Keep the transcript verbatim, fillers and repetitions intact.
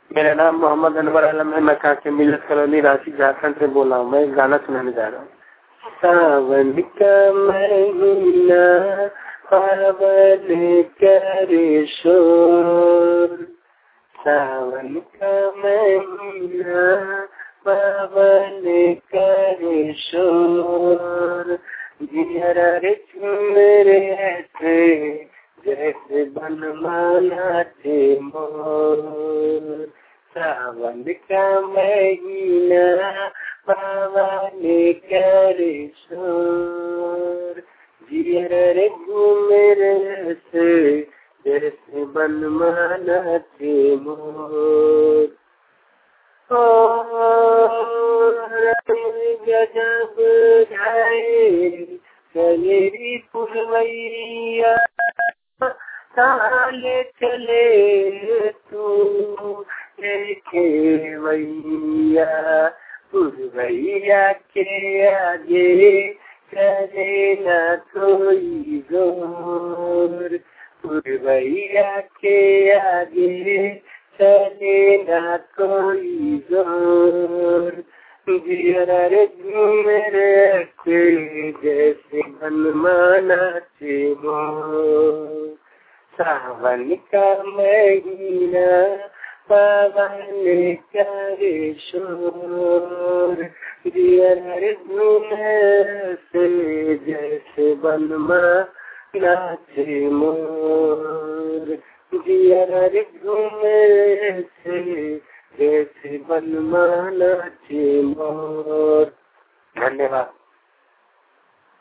मेरा नाम मोहम्मद अनवर आलम है। मैं कांके मिलत कॉलोनी रांची झारखंड से बोल रहा हूँ। मैं एक गाना सुनाने जा रहा हूँ। सावन का महीना पावन करे शोर, सावन का महीना पावन करे शोर, जियरा रे मेरे ऐसे जैसे बन माना थे मोर। सावन का महीना पावन करे शोर, जियरा रे मेरे से जैसे बन माना थे मोर। गजब जाए चलेरी पुरवैया, ताले चले तू देखे वैया, पुरवैया के आगे चले ना कोई जोर, पुरवैया के आगे चले ना कोई जोर, जियरा रे मेरे से जैसे बनमाना थे मोर। सावन का महीना पावन करे शोर, जियरा रे मेरे से जैसे बनमाना थे मोर, जियरा रे मेरे से जैसे बनमाना थे मोर। धन्यवाद।